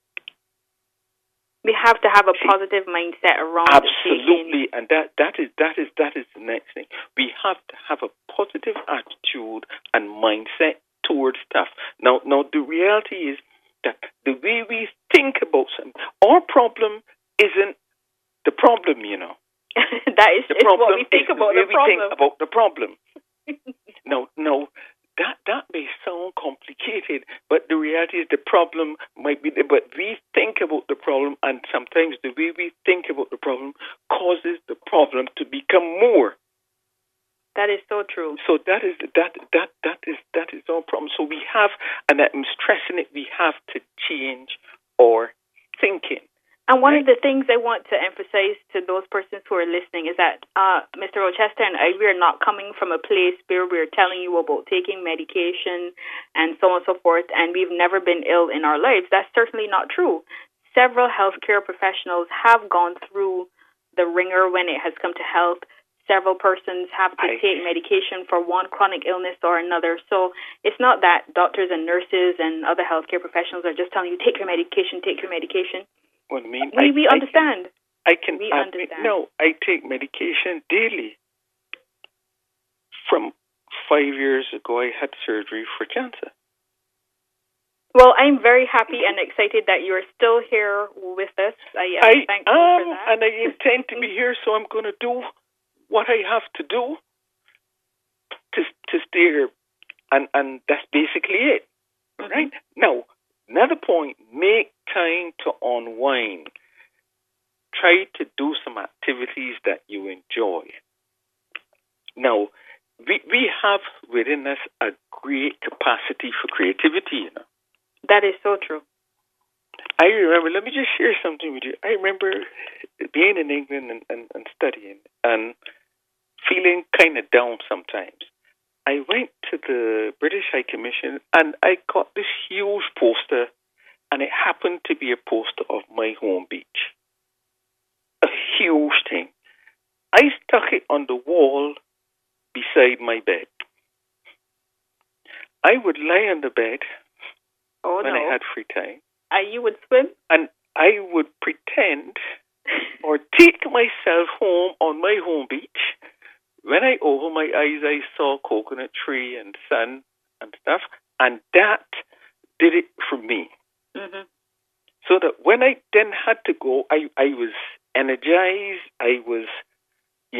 S3: We have to have a positive mindset around
S4: absolutely, and that is the next thing. We have to have a positive attitude and mindset towards stuff. Now the reality is that the way we think about something, our problem isn't the problem, you know.
S3: That is the problem. What we think about the problem.
S4: We think about the problem. No, that may sound complicated, but the reality is the problem might be there. But we think about the problem, and sometimes the way we think about the problem causes the problem to become more.
S3: That is so true.
S4: So that is our problem. So we have, and I'm stressing it, we have to change our thinking.
S3: And one of the things I want to emphasize to those persons who are listening is that Mr. Rochester and I, we are not coming from a place where we're telling you about taking medication and so on and so forth, and we've never been ill in our lives. That's certainly not true. Several healthcare professionals have gone through the ringer when it has come to health. Several persons have to take medication for one chronic illness or another. So it's not that doctors and nurses and other healthcare professionals are just telling you, take your medication, take your medication.
S4: Well, I mean,
S3: we understand.
S4: We understand. No, I take medication daily. From 5 years ago, I had surgery for cancer.
S3: Well, I'm very happy and excited that you're still here with us. I am thankful for that.
S4: And I intend to be here, so I'm going to do what I have to do to stay here. And that's basically it. Mm-hmm. Right? Now, another point, make time to unwind. Try to do some activities that you enjoy. Now, we have within us a great capacity for creativity, you know.
S3: That is so true.
S4: I remember, let me just share something with you. I remember being in England and studying and feeling kind of down sometimes. I went to the British High Commission and I got this huge poster, and it happened to be a poster of my home beach. A huge thing. I stuck it on the wall beside my bed. I would lie on the bed when I had free time.
S3: You would swim?
S4: And I would pretend or take myself home on my home beach. When I opened my eyes, I saw coconut tree and sun and stuff, and that did it for me.
S3: Mm-hmm.
S4: So that when I then had to go, I was energized, I was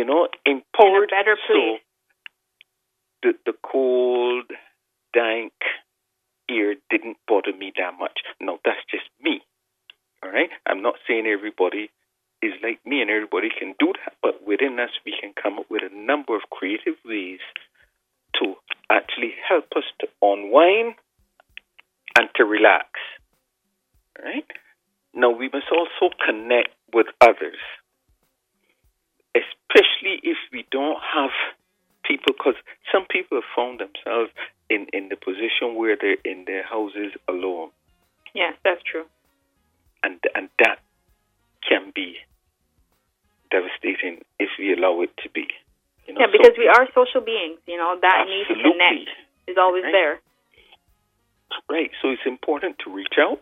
S4: bother me that much. No, that's just me. All right? I'm not saying everybody is like me and everybody can do that, but within us, we can come up with a number of creative ways to actually help us to unwind and to relax. All right? Now, we must also connect with others, especially if we don't have people, because some people have found themselves in the position where they're in their houses alone.
S3: Yes, that's true.
S4: And that can be devastating if we allow it to be.
S3: Yeah, because we are social beings. That need to connect is always there.
S4: Right. So it's important to reach out.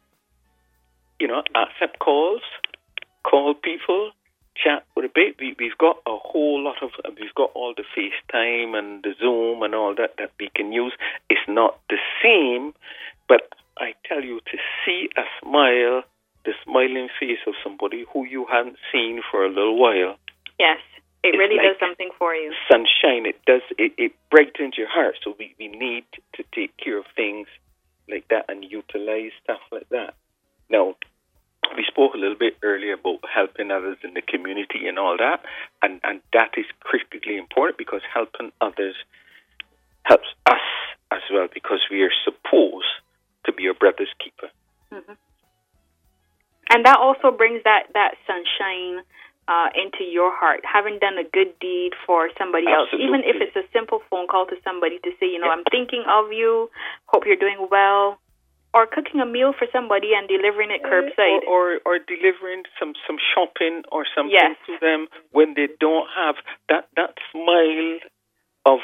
S4: Accept calls, call people, chat with a bit. We've got a whole lot of, we've got all the FaceTime and the Zoom and all that we can use. It's not the same, but I tell you, to see a smile, the smiling face of somebody who you hadn't seen for a little while.
S3: Yes, it really does something for you.
S4: Sunshine, it brightens your heart. So we need to take care of things like that and utilize stuff like that. Now, we spoke a little bit earlier about helping others in the community and all that, and that is critically important, because helping others helps us as well, because we are supposed to be our brother's keeper.
S3: Mm-hmm. And that also brings that sunshine into your heart, having done a good deed for somebody else, even if it's a simple phone call to somebody to say, I'm thinking of you, hope you're doing well. Or cooking a meal for somebody and delivering it curbside.
S4: Or delivering some shopping or something to them when they don't have that smile of,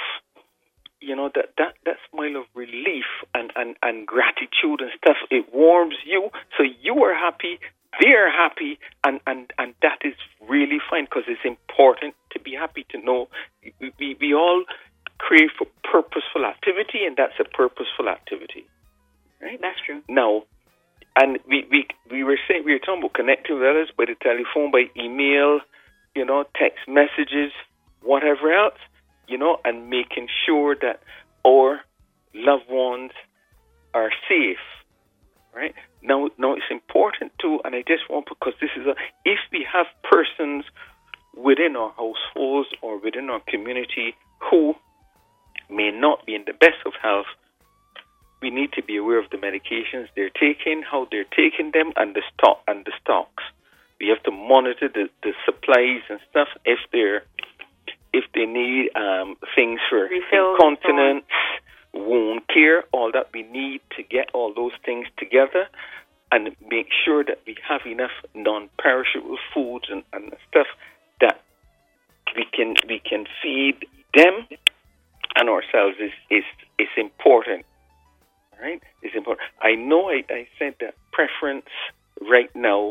S4: that smile of relief and gratitude and stuff. It warms you, so you are happy, they are happy, and that is really fine, because it's important to be happy, to know we all crave for purposeful activity, and that's a purposeful activity. Right?
S3: That's true.
S4: Now, and we were talking about connecting with others by the telephone, by email, text messages, whatever else, and making sure that our loved ones are safe. Right? Now it's important too, and I just want, because this is if we have persons within our households or within our community who may not be in the best of health, we need to be aware of the medications they're taking, how they're taking them, and the stocks. We have to monitor the supplies and stuff. If they need things for incontinence, wound care, all that, we need to get all those things together and make sure that we have enough non-perishable foods and stuff that we can feed them and ourselves. Is important. Right? It's important. I know I said that preference right now,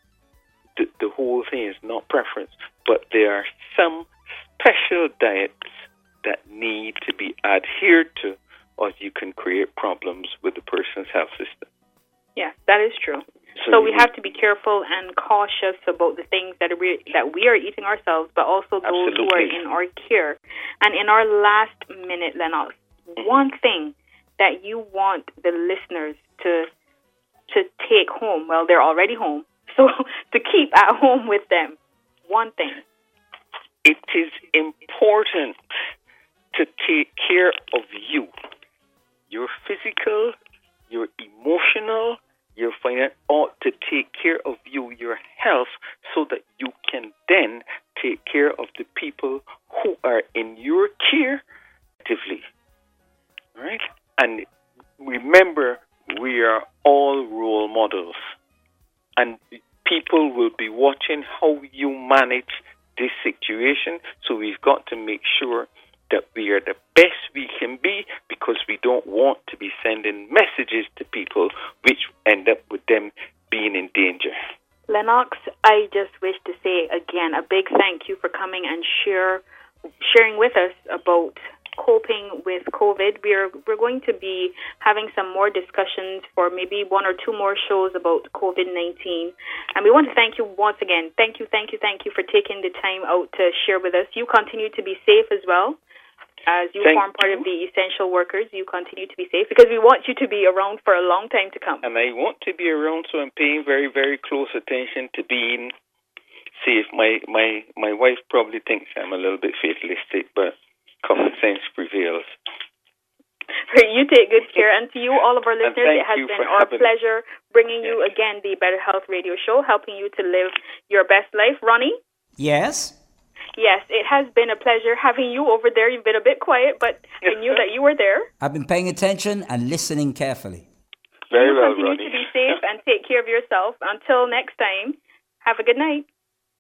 S4: the whole thing is not preference, but there are some special diets that need to be adhered to, or you can create problems with the person's health system.
S3: Yes, that is true. So we have to be careful and cautious about the things that we are eating ourselves, but also those who are in our care. And in our last minute, Lennox, one thing that you want the listeners to take home. Well, they're already home, so to keep at home with them. One thing.
S4: It is important to take care of you. Your physical, your emotional, your financial, or to take care of you, your health, so that you can then take care of the people who are in your care actively. All right? And remember, we are all role models, and people will be watching how you manage this situation. So we've got to make sure that we are the best we can be, because we don't want to be sending messages to people which end up with them being in danger.
S3: Lennox, I just wish to say again a big thank you for coming and sharing with us about coping with COVID. We're going to be having some more discussions for maybe one or two more shows about COVID-19. And we want to thank you once again. Thank you for taking the time out to share with us. You continue to be safe as well. As you form part of the essential workers, you continue to be safe because we want you to be around for a long time to come.
S4: And I want to be around, so I'm paying very, very close attention to being safe. My wife probably thinks I'm a little bit fatalistic, but common sense prevails.
S3: You take good care. And to you, all of our listeners, it has been our pleasure bringing you again the Better Health Radio Show, helping you to live your best life. Ronnie?
S2: Yes?
S3: Yes, it has been a pleasure having you over there. You've been a bit quiet, but I knew that you were there.
S2: I've been paying attention and listening carefully.
S4: Very well,
S3: Ronnie. Continue to be safe and take care of yourself. Until next time, have a good night.